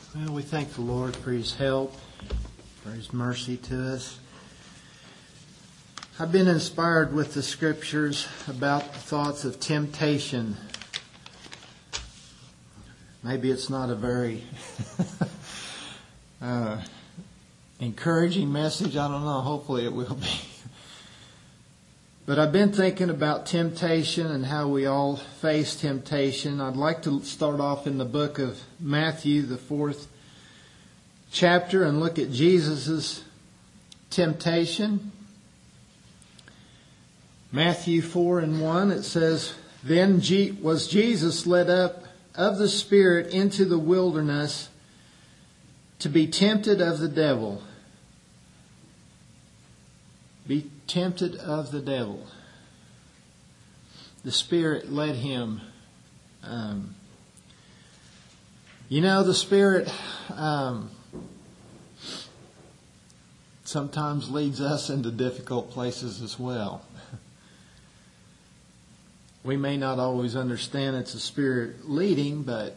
Well, we thank the Lord for His help, for His mercy to us. I've been inspired with the Scriptures about the thoughts of temptation. Maybe it's not a very encouraging message. I don't know. Hopefully it will be. But I've been thinking about temptation and how we all face temptation. I'd like to start off in the book of Matthew, the 4th chapter, and look at Jesus' temptation. Matthew 4:1, it says, "Then was Jesus led up of the Spirit into the wilderness to be tempted of the devil." Be tempted of the devil. The Spirit led him. The Spirit sometimes leads us into difficult places as well. We may not always understand it's the Spirit leading, but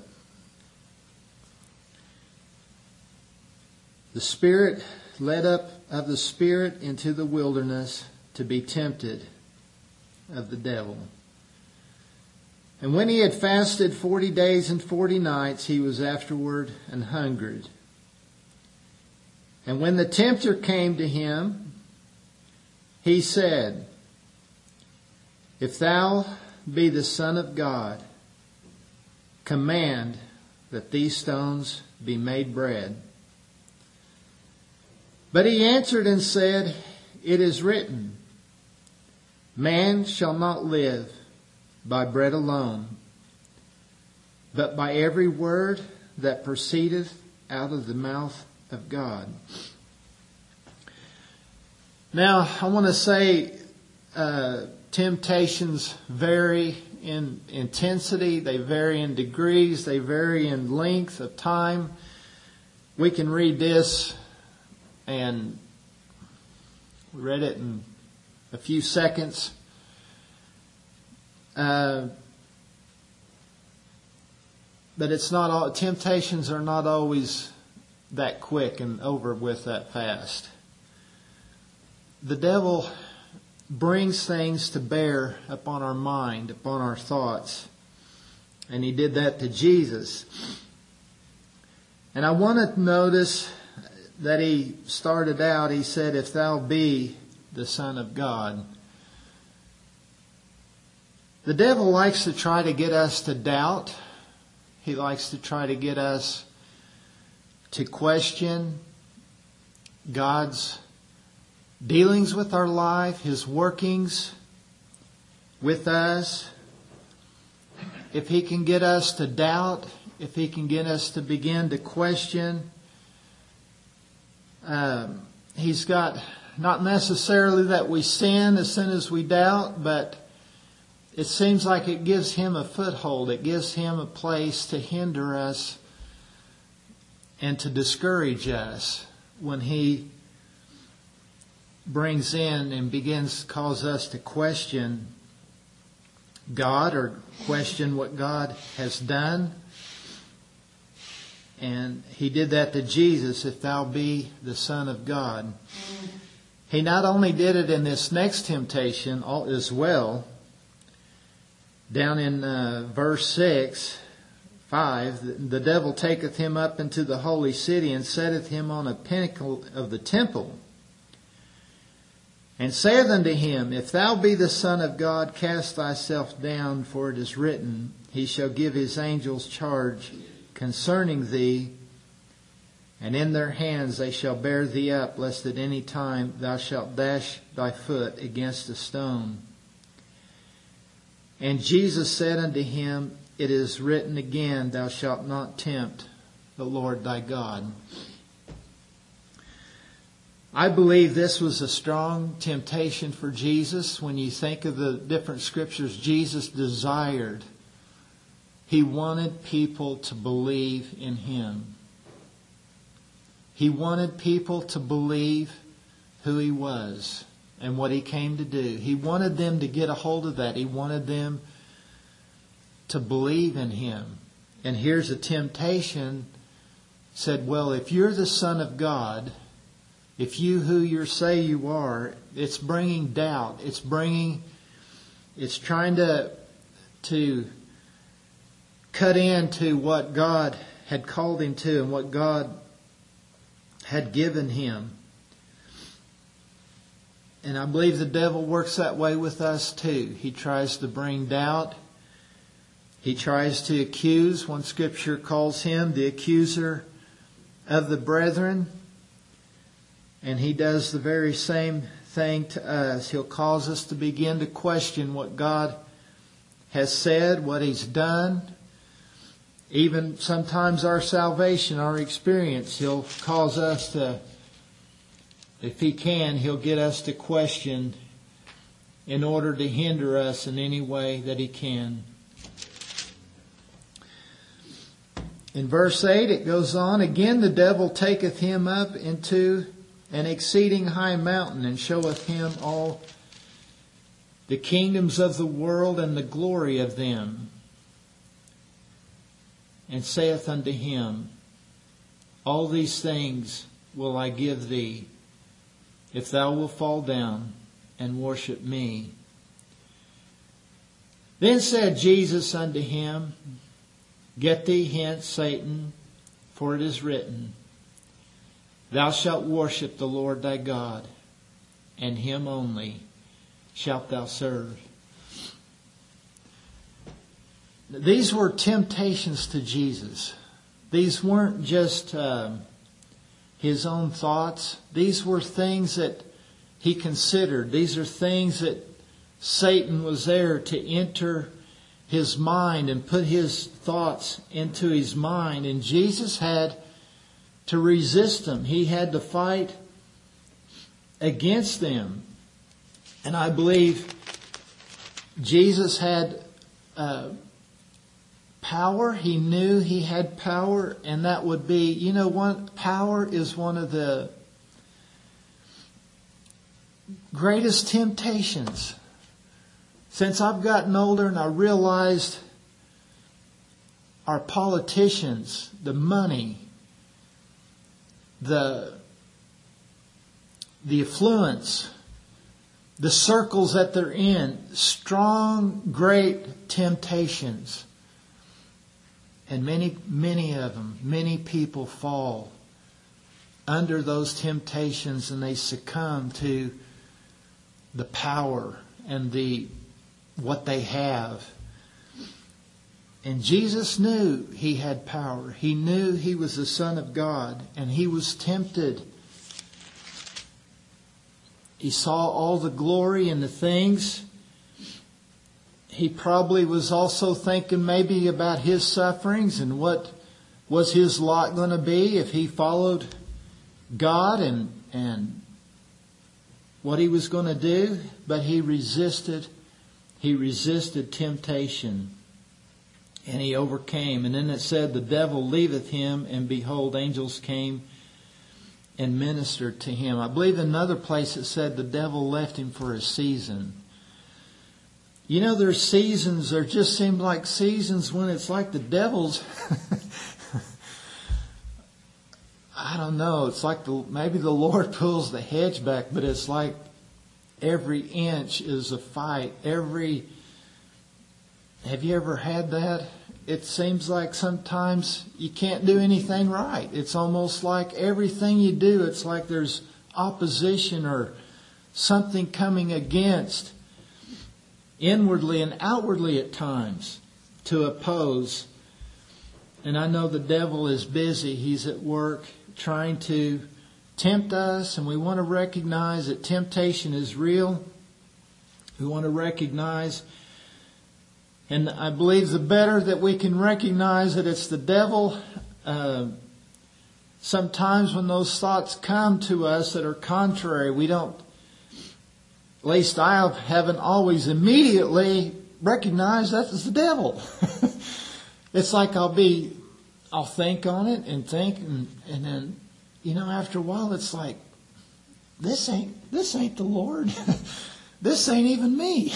the Spirit led up of the Spirit into the wilderness to be tempted of the devil. And when he had fasted 40 days and 40 nights, he was afterward an hungered. And when the tempter came to him, he said, "If thou be the Son of God, command that these stones be made bread." But he answered and said, "It is written, man shall not live by bread alone, but by every word that proceedeth out of the mouth of God." Now, I want to say temptations vary in intensity, they vary in degrees, they vary in length of time. We can read this, and we read it in a few seconds. But it's not all, temptations are not always that quick and over with that fast. The devil brings things to bear upon our mind, upon our thoughts. And he did that to Jesus. And I want to notice that he started out, he said, "If thou be the Son of God." The devil likes to try to get us to doubt. He likes to try to get us to question God's dealings with our life, His workings with us. If he can get us to doubt, if he can get us to begin to question, he's got, not necessarily that we sin as soon as we doubt, but it seems like it gives him a foothold. It gives him a place to hinder us and to discourage us when he brings in and begins to cause us to question God or question what God has done. And he did that to Jesus, "If thou be the Son of God." He not only did it in this next temptation as well. Down in verse 5, "The devil taketh him up into the holy city, and setteth him on a pinnacle of the temple, and saith unto him, If thou be the Son of God, cast thyself down, for it is written, He shall give His angels charge concerning thee, and in their hands they shall bear thee up, lest at any time thou shalt dash thy foot against a stone. And Jesus said unto him, It is written again, Thou shalt not tempt the Lord thy God." I believe this was a strong temptation for Jesus. When you think of the different scriptures, Jesus desired, He wanted people to believe in Him. He wanted people to believe who He was and what He came to do. He wanted them to get a hold of that. He wanted them to believe in Him. And here's a temptation said, well, if you're the Son of God, if you who you say you are, it's bringing doubt. It's trying to cut into what God had called him to and what God had given him. And I believe the devil works that way with us too. He tries to bring doubt. He tries to accuse. One scripture calls him the accuser of the brethren. And he does the very same thing to us. He'll cause us to begin to question what God has said, what He's done. Even sometimes our salvation, our experience, He'll cause us to, if He can, He'll get us to question in order to hinder us in any way that He can. In verse 8 it goes on, again the devil taketh him up into an exceeding high mountain, and showeth him all the kingdoms of the world and the glory of them, and saith unto him, all these things will I give thee, if thou wilt fall down and worship me. Then said Jesus unto him, get thee hence, Satan, for it is written, thou shalt worship the Lord thy God, and Him only shalt thou serve. These were temptations to Jesus. These weren't just His own thoughts. These were things that He considered. These are things that Satan was there to enter His mind and put his thoughts into His mind. And Jesus had to resist them. He had to fight against them. And I believe Jesus had power. He knew He had power. And that would be, power is one of the greatest temptations. Since I've gotten older and I realized our politicians, the money, the affluence, the circles that they're in, strong, great temptations. And many of them, many people fall under those temptations, and they succumb to the power and what they have. And Jesus knew He had power. He knew He was the Son of God, and He was tempted. He saw all the glory and the things. He probably was also thinking maybe about His sufferings and what was His lot going to be if He followed God and what He was going to do. But He resisted temptation. And He overcame. And then it said, the devil leaveth him, and behold, angels came and ministered to him. I believe in another place it said the devil left him for a season. There's seasons, there just seem like seasons when it's like the devil's, I don't know, it's like maybe the Lord pulls the hedge back, but it's like every inch is a fight. Have you ever had that? It seems like sometimes you can't do anything right. It's almost like everything you do, it's like there's opposition or something coming against, inwardly and outwardly at times, to oppose. And I know the devil is busy. He's at work trying to tempt us, and we want to recognize that temptation is real. We want to recognize, and I believe the better that we can recognize that it's the devil, sometimes when those thoughts come to us that are contrary, we don't, at least I haven't always immediately recognized that it's the devil. It's like I'll think on it and think, and then, after a while it's like, this ain't the Lord. This ain't even me.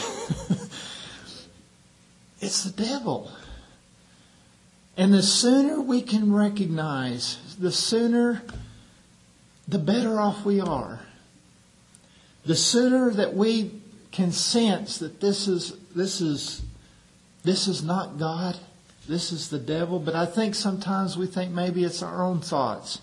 It's the devil. And the sooner we can recognize the sooner, the better off we are. The sooner that we can sense that this is not God, this is the devil. But I think sometimes we think maybe it's our own thoughts.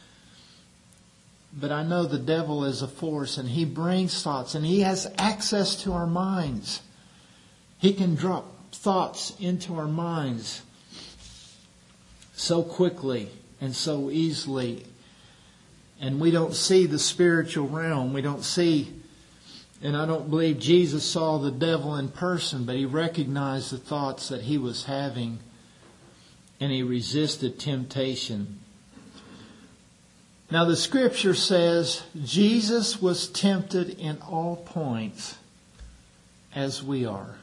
But I know the devil is a force, and he brings thoughts, and he has access to our minds. He can drop thoughts into our minds so quickly and so easily. And we don't see the spiritual realm. We don't see, and I don't believe Jesus saw the devil in person, but he recognized the thoughts that he was having, and he resisted temptation. Now the scripture says Jesus was tempted in all points as we are.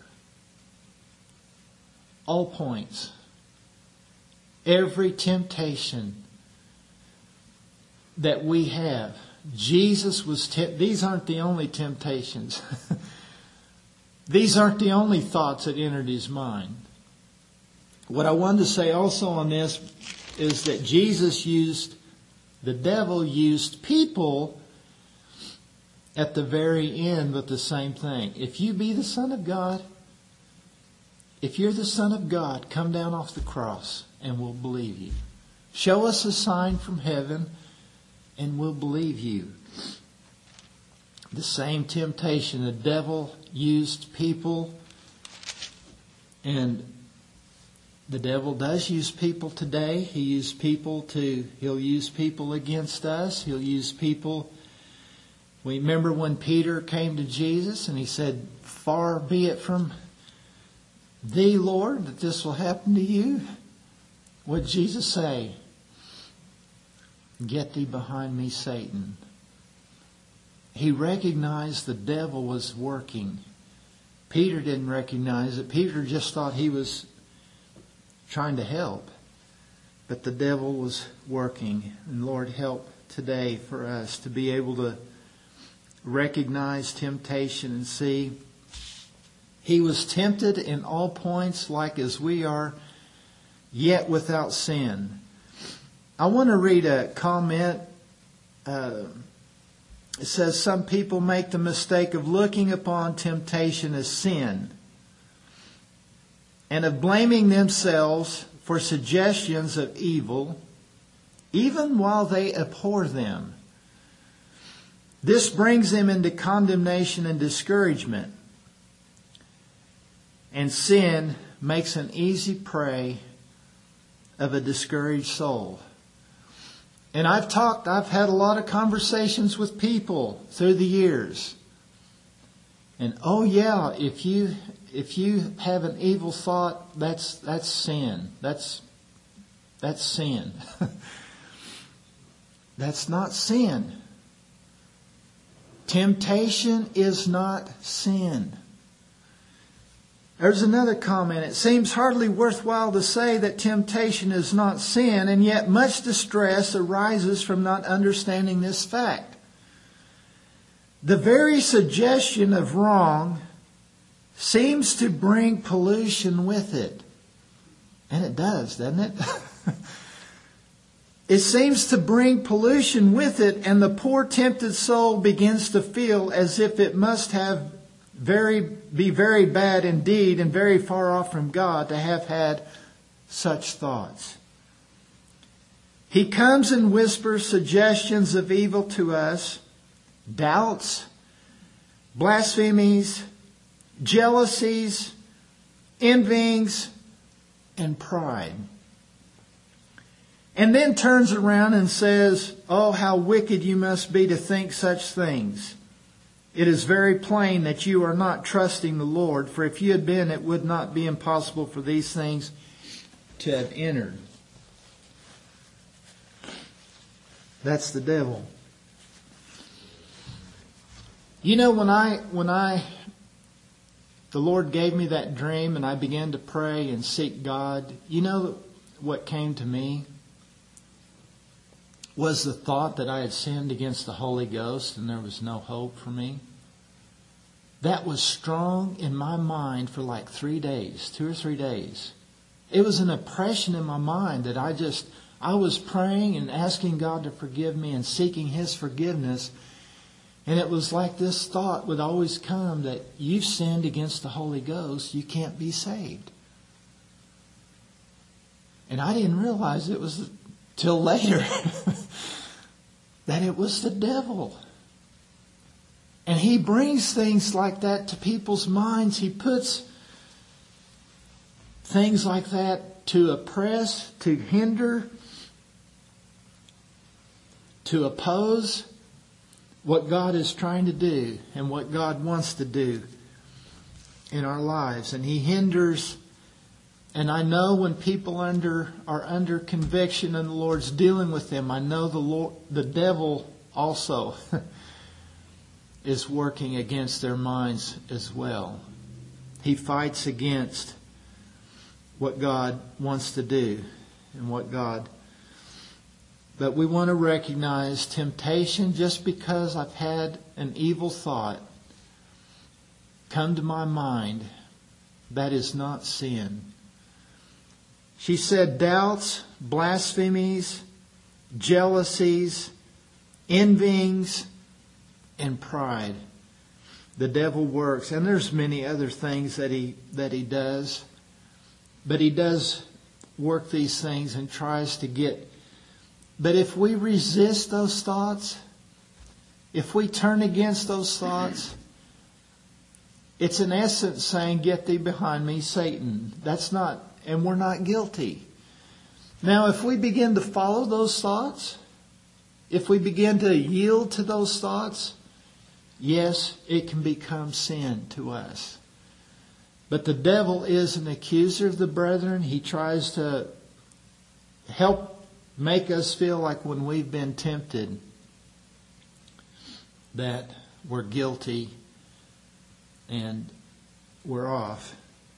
All points. Every temptation that we have. Jesus was tempted. These aren't the only temptations. These aren't the only thoughts that entered his mind. What I wanted to say also on this is that the devil used people at the very end with the same thing. If you be the Son of God, if you're the Son of God, come down off the cross and we'll believe you. Show us a sign from heaven and we'll believe you. The same temptation. The devil used people, and the devil does use people today. He'll use people against us. He'll use people. We remember when Peter came to Jesus and he said, "Far be it from thee, Lord, that this will happen to you." What did Jesus say? "Get thee behind me, Satan." He recognized the devil was working. Peter didn't recognize it. Peter just thought he was trying to help. But the devil was working. And Lord, help today for us to be able to recognize temptation and see. He was tempted in all points like as we are, yet without sin. I want to read a comment. It says, some people make the mistake of looking upon temptation as sin and of blaming themselves for suggestions of evil, even while they abhor them. This brings them into condemnation and discouragement. And sin makes an easy prey of a discouraged soul. And I've had a lot of conversations with people through the years. And oh yeah, if you have an evil thought, that's sin. That's sin. That's not sin. Temptation is not sin. There's another comment. It seems hardly worthwhile to say that temptation is not sin, and yet much distress arises from not understanding this fact. The very suggestion of wrong seems to bring pollution with it. And it does, doesn't it? It seems to bring pollution with it, and the poor tempted soul begins to feel as if it must be very bad indeed and very far off from God to have had such thoughts. He comes and whispers suggestions of evil to us, doubts, blasphemies, jealousies, envyings, and pride. And then turns around and says, "Oh, how wicked you must be to think such things. It is very plain that you are not trusting the Lord, for if you had been, it would not be impossible for these things to have entered." That's the devil. You know, when the Lord gave me that dream and I began to pray and seek God, you know what came to me? Was the thought that I had sinned against the Holy Ghost and there was no hope for me. That was strong in my mind for like 3 days, 2 or 3 days. It was an oppression in my mind that I was praying and asking God to forgive me and seeking His forgiveness. And it was like this thought would always come that you've sinned against the Holy Ghost. You can't be saved. And I didn't realize it was till later that it was the devil. And he brings things like that to people's minds. He puts things like that to oppress, to hinder, to oppose what God is trying to do and what God wants to do in our lives. And he hinders. And I know when people are under conviction and the Lord's dealing with them, I know the devil also is working against their minds as well. He fights against what God wants to do and what God. But we want to recognize temptation. Just because I've had an evil thought come to my mind, that is not sin. She said doubts, blasphemies, jealousies, envyings, and pride. The devil works, and there's many other things that he does, but he does work these things and tries to get. But if we resist those thoughts, if we turn against those thoughts, it's in essence saying, "Get thee behind me, Satan." That's not, and we're not guilty. Now, if we begin to follow those thoughts, if we begin to yield to those thoughts, yes, it can become sin to us. But the devil is an accuser of the brethren. He tries to help make us feel like when we've been tempted that we're guilty and we're off.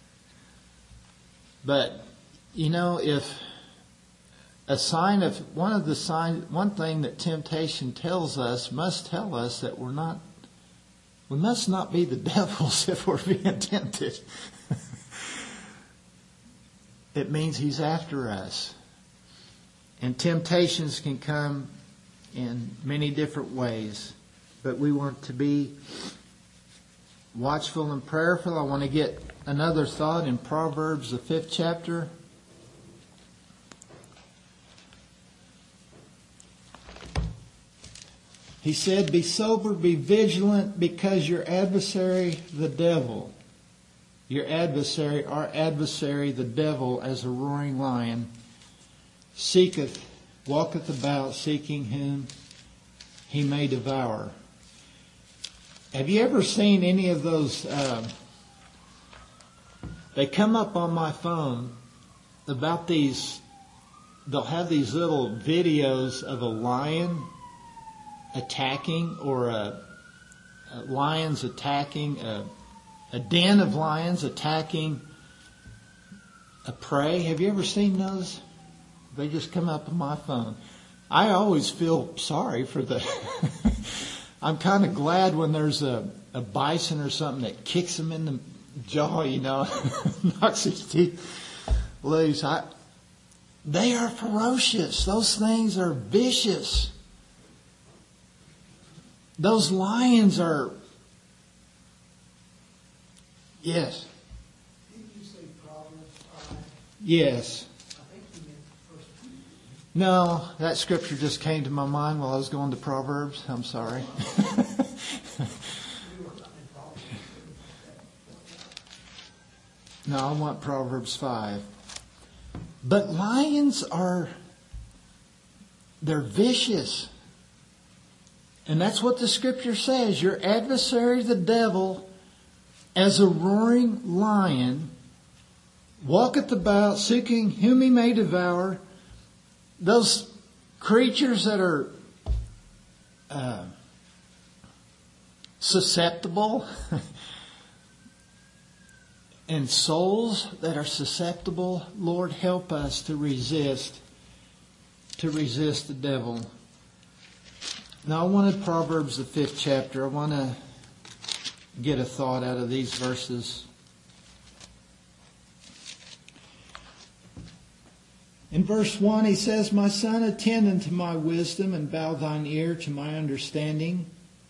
But, if a sign of one thing that temptation tells us must tell us that we must not be the devils if we're being tempted. It means he's after us. And temptations can come in many different ways. But we want to be watchful and prayerful. I want to get another thought in Proverbs, the 5th chapter. He said, "Be sober, be vigilant, because your adversary, the devil," our adversary, the devil, as a roaring lion, walketh about, seeking whom he may devour. Have you ever seen any of those? They come up on my phone about these. They'll have these little videos of a lion attacking, or lions attacking, a den of lions attacking a prey. Have you ever seen those? They just come up on my phone. I always feel sorry for I'm kind of glad when there's a bison or something that kicks him in the jaw, knocks his teeth loose. They are ferocious. Those things are vicious. Those lions are... Yes. Didn't you say Proverbs 5? Yes. I think you meant First Peter. No, that scripture just came to my mind while I was going to Proverbs. I'm sorry. No, I want Proverbs 5. But lions they're vicious. And that's what the scripture says. Your adversary, the devil, as a roaring lion, walketh about, seeking whom he may devour. Those creatures that are susceptible and souls that are susceptible, Lord, help us to resist the devil. Now, I wanted Proverbs, the 5th chapter. I want to get a thought out of these verses. In verse 1 he says, My son, attend unto my wisdom, and bow thine ear to my understanding,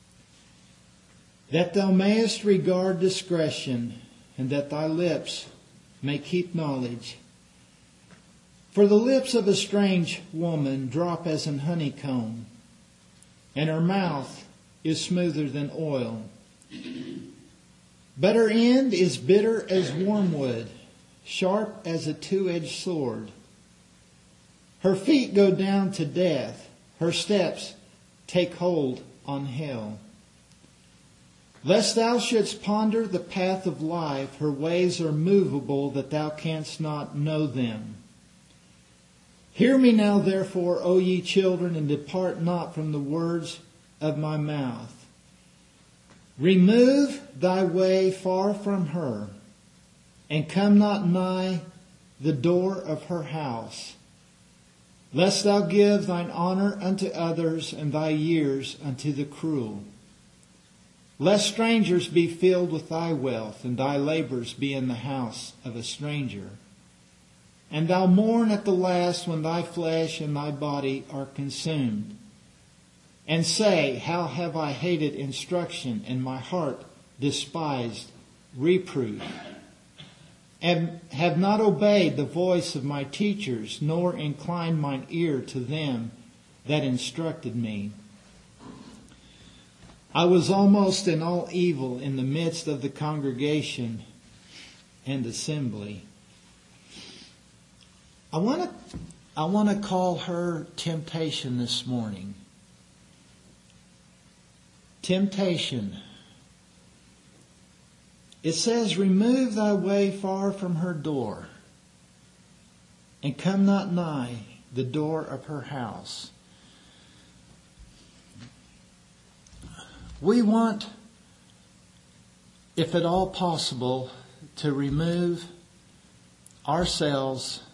that thou mayest regard discretion, and that thy lips may keep knowledge. For the lips of a strange woman drop as an honeycomb, and her mouth is smoother than oil. But her end is bitter as wormwood, sharp as a two-edged sword. Her feet go down to death. Her steps take hold on hell. Lest thou shouldst ponder the path of life, her ways are movable, that thou canst not know them. Hear me now, therefore, O ye children, and depart not from the words of my mouth. Remove thy way far from her, and come not nigh the door of her house, lest thou give thine honor unto others, and thy years unto the cruel. Lest strangers be filled with thy wealth, and thy labors be in the house of a stranger. And thou mourn at the last when thy flesh and thy body are consumed. And say, How have I hated instruction, and my heart despised reproof? And have not obeyed the voice of my teachers, nor inclined mine ear to them that instructed me. I was almost in all evil in the midst of the congregation and assembly. I want to call her temptation this morning. Temptation. It says, Remove thy way far from her door, and come not nigh the door of her house. We want, if at all possible, to remove ourselves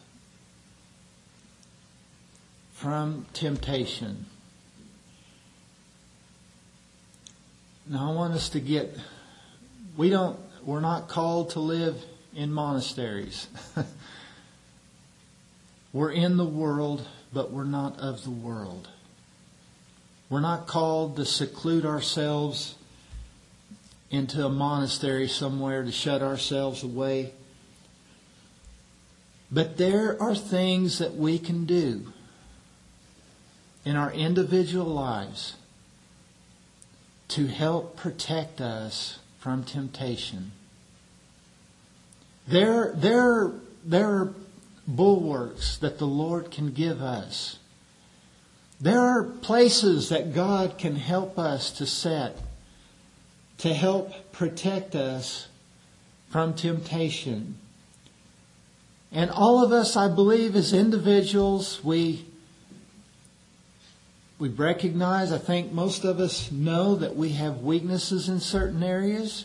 from temptation. Now I want us to get, we're not called to live in monasteries. We're in the world, but we're not of the world. We're not called to seclude ourselves into a monastery somewhere to shut ourselves away. But there are things that we can do in our individual lives to help protect us from temptation. There are bulwarks that the Lord can give us. There are places that God can help us to set to help protect us from temptation. And all of us, I believe, as individuals, we recognize, I think most of us know that we have weaknesses in certain areas.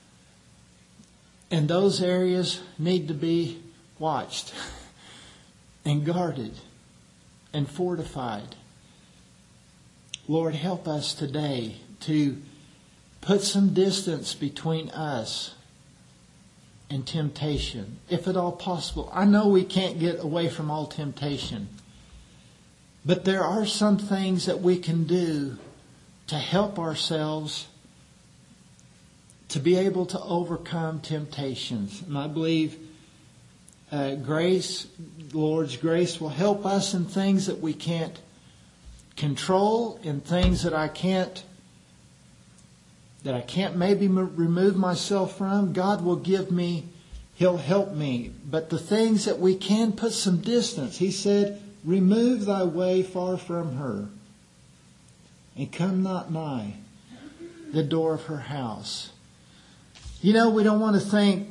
And those areas need to be watched and guarded and fortified. Lord, help us today to put some distance between us and temptation, if at all possible. I know we can't get away from all temptation, but there are some things that we can do to help ourselves to be able to overcome temptations. And I believe Lord's grace will help us in things that we can't control, in things that I can't maybe remove myself from. God will give me, He'll help me. But the things that we can put some distance, He said, remove thy way far from her, and come not nigh the door of her house. You know, we don't want to think,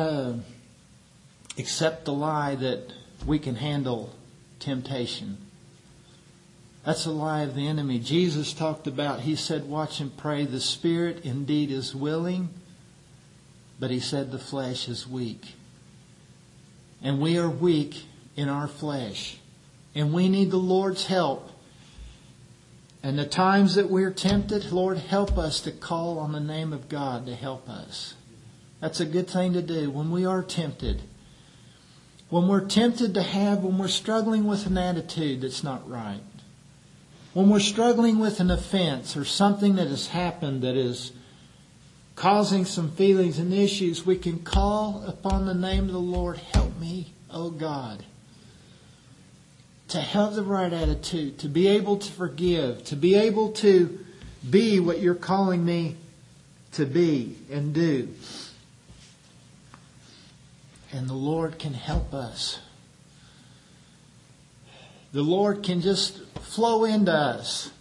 accept the lie that we can handle temptation. That's a lie of the enemy. Jesus talked about, He said, watch and pray. The spirit indeed is willing, but He said the flesh is weak. And we are weak in our flesh. And we need the Lord's help. And the times that we're tempted, Lord, help us to call on the name of God to help us. That's a good thing to do when we are tempted. when we're tempted to have, when we're struggling with an attitude that's not right, when we're struggling with an offense or something that has happened that is causing some feelings and issues, we can call upon the name of the Lord. Help me, oh God, to have the right attitude, to be able to forgive, to be able to be what you're calling me to be and do. And the Lord can help us. The Lord can just flow into us.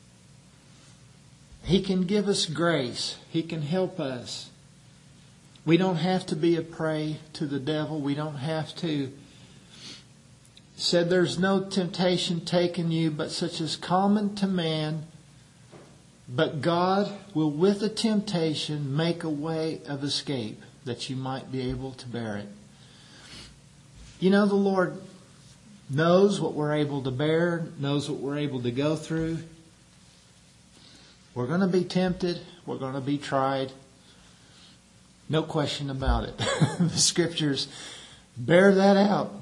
He can give us grace. He can help us. We don't have to be a prey to the devil. We don't have to. Said there's no temptation taken you but such as common to man. But God will with the temptation make a way of escape that you might be able to bear it. You know, the Lord knows what we're able to bear, knows what we're able to go through. We're going to be tempted. We're going to be tried. No question about it. The Scriptures bear that out.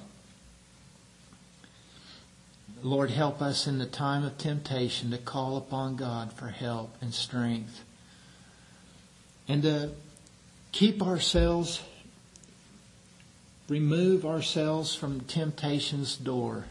Lord, help us in the time of temptation to call upon God for help and strength. And to keep ourselves, remove ourselves from temptation's door.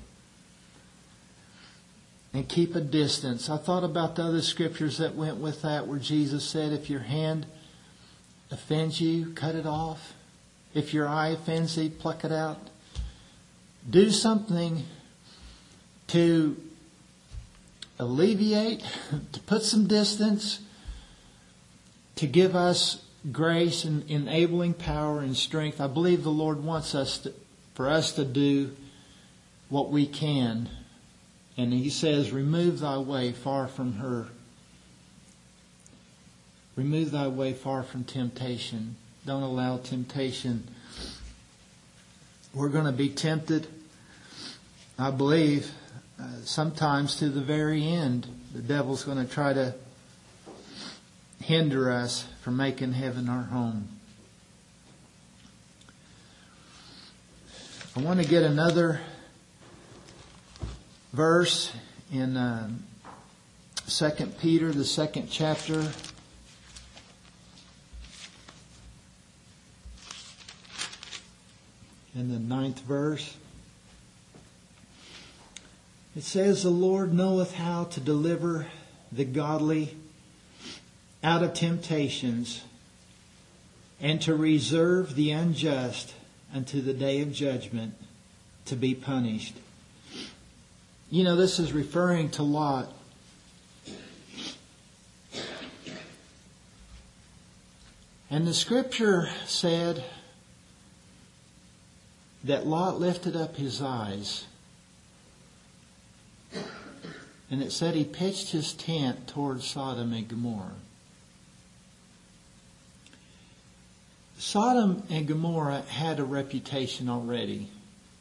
And keep a distance. I thought about the other scriptures that went with that, where Jesus said, if your hand offends you, cut it off. If your eye offends thee, pluck it out. Do something to alleviate, to put some distance, to give us grace and enabling power and strength. I believe the Lord wants for us to do what we can. And He says, remove thy way far from her. Remove thy way far from temptation. Don't allow temptation. We're going to be tempted, I believe, sometimes to the very end. The devil's going to try to hinder us from making heaven our home. I want to get another verse in 2 Peter, the 2nd chapter. In the 9th verse. It says, the Lord knoweth how to deliver the godly out of temptations, and to reserve the unjust unto the day of judgment, to be punished. You know, this is referring to Lot. And the Scripture said that Lot lifted up his eyes. And it said he pitched his tent towards Sodom and Gomorrah. Sodom and Gomorrah had a reputation already.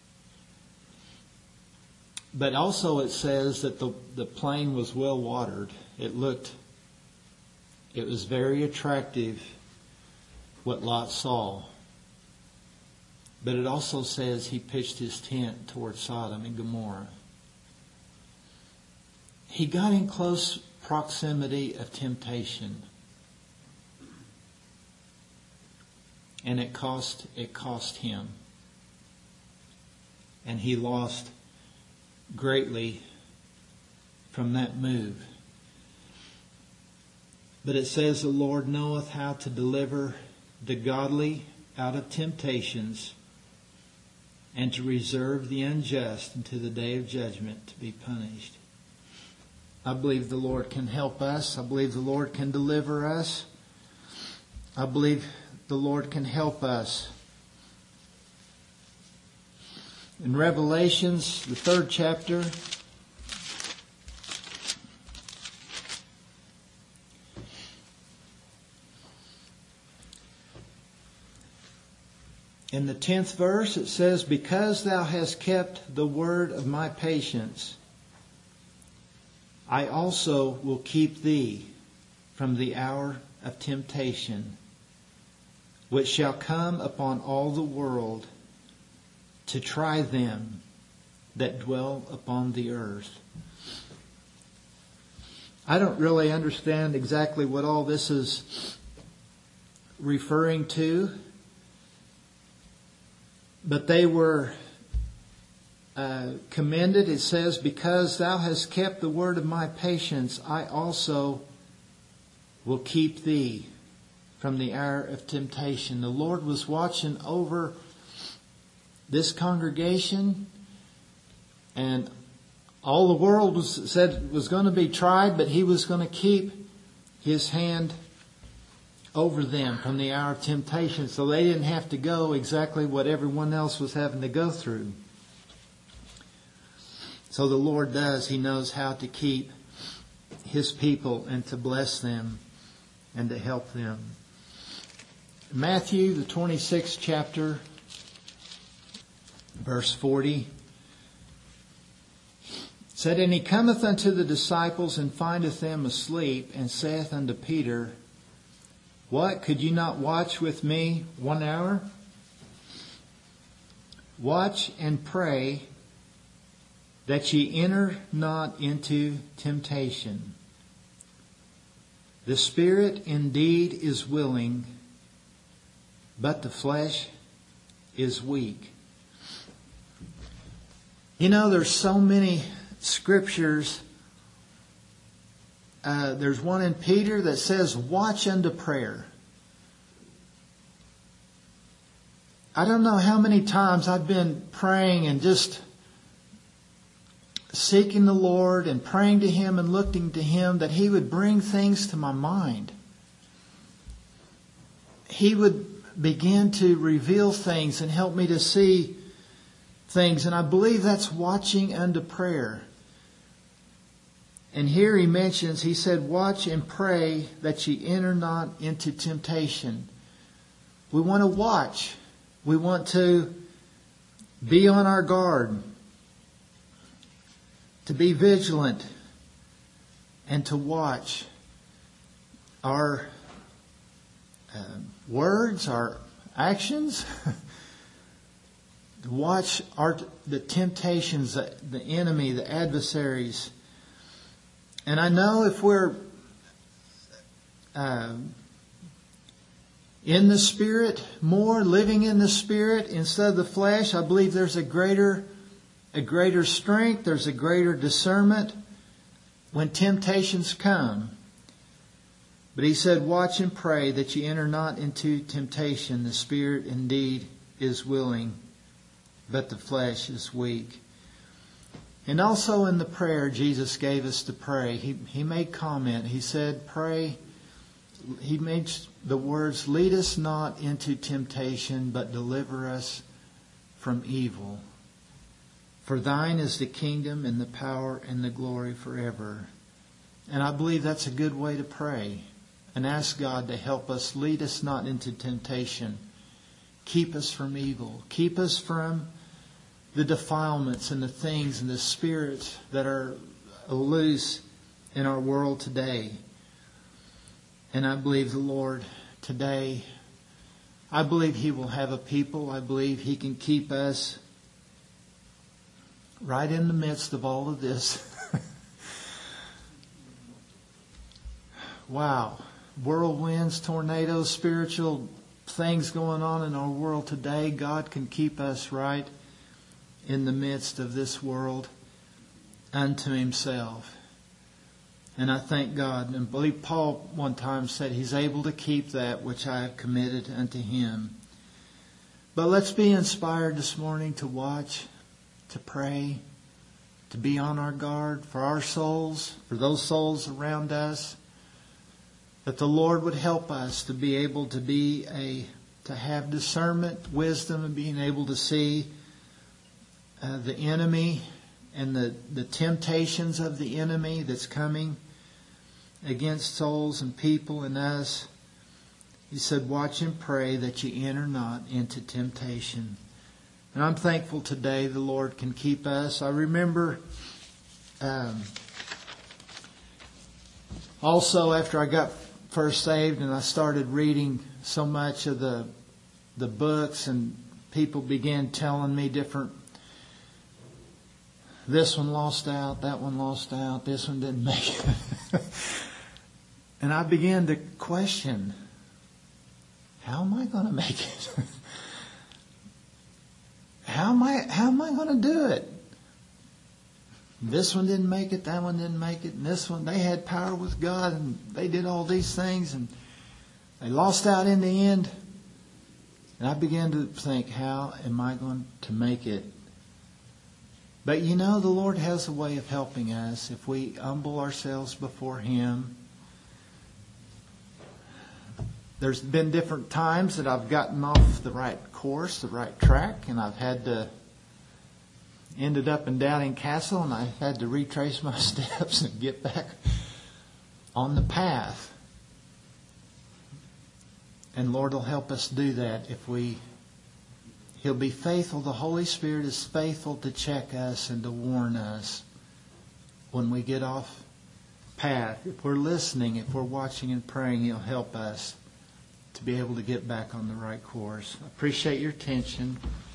But also it says that the plain was well watered. It was very attractive what Lot saw. But it also says he pitched his tent towards Sodom and Gomorrah. He got in close proximity of temptation. And it cost him. And he lost greatly from that move. But it says the Lord knoweth how to deliver the godly out of temptations, and to reserve the unjust unto the day of judgment, to be punished. I believe the Lord can help us. I believe the Lord can deliver us. I believe the Lord can help us. In Revelations, the 3rd chapter, in the 10th verse, it says, because thou hast kept the word of my patience, I also will keep thee from the hour of temptation, which shall come upon all the world to try them that dwell upon the earth. I don't really understand exactly what all this is referring to, but they were commended. It says, because thou hast kept the word of my patience, I also will keep thee from the hour of temptation. The Lord was watching over this congregation, and all the world was going to be tried, but He was going to keep His hand over them from the hour of temptation, so they didn't have to go exactly what everyone else was having to go through. So the Lord does. He knows how to keep His people and to bless them and to help them. Matthew, the 26th chapter, verse 40, said, And he cometh unto the disciples, and findeth them asleep, and saith unto Peter, What, could you not watch with me 1 hour? Watch and pray, that ye enter not into temptation. The spirit indeed is willing, but the flesh is weak. You know, there's so many scriptures. There's one in Peter that says, watch unto prayer. I don't know how many times I've been praying and just seeking the Lord and praying to Him and looking to Him that He would bring things to my mind. He would begin to reveal things and help me to see things. And I believe that's watching unto prayer. And here he mentions, he said, watch and pray that ye enter not into temptation. We want to watch. We want to be on our guard, to be vigilant, and to watch our words, our actions, to watch the temptations, the enemy, the adversaries. And I know if we're in the Spirit more, living in the Spirit instead of the flesh, I believe there's a greater strength, there's a greater discernment when temptations come. But he said, watch and pray that ye enter not into temptation. The spirit indeed is willing, but the flesh is weak. And also in the prayer Jesus gave us to pray, he made comment. He said, pray. He made the words, lead us not into temptation, but deliver us from evil. For thine is the kingdom and the power and the glory forever. And I believe that's a good way to pray. And ask God to help us, lead us not into temptation. Keep us from evil. Keep us from the defilements and the things and the spirits that are loose in our world today. And I believe the Lord today, I believe He will have a people. I believe He can keep us right in the midst of all of this. Wow. Whirlwinds, tornadoes, spiritual things going on in our world today. God can keep us right in the midst of this world unto Himself. And I thank God. And I believe Paul one time said He's able to keep that which I have committed unto Him. But let's be inspired this morning to watch, to pray, to be on our guard for our souls, for those souls around us. That the Lord would help us to be able to have discernment, wisdom, and being able to see the enemy and the temptations of the enemy that's coming against souls and people and us. He said, watch and pray that ye enter not into temptation. And I'm thankful today the Lord can keep us. I remember also after I got first saved and I started reading so much of the books and people began telling me different, this one lost out, that one lost out, this one didn't make it. And I began to question, how am I going to make it? How am I going to do it? This one didn't make it, that one didn't make it, and this one, they had power with God and they did all these things and they lost out in the end. And I began to think, how am I going to make it? But the Lord has a way of helping us if we humble ourselves before Him. There's been different times that I've gotten off the right course, the right track, and I've ended up in Doubting Castle, and I had to retrace my steps and get back on the path. And Lord will help us do that if He'll be faithful. The Holy Spirit is faithful to check us and to warn us when we get off path. If we're listening, if we're watching and praying, He'll help us to be able to get back on the right course. I appreciate your attention.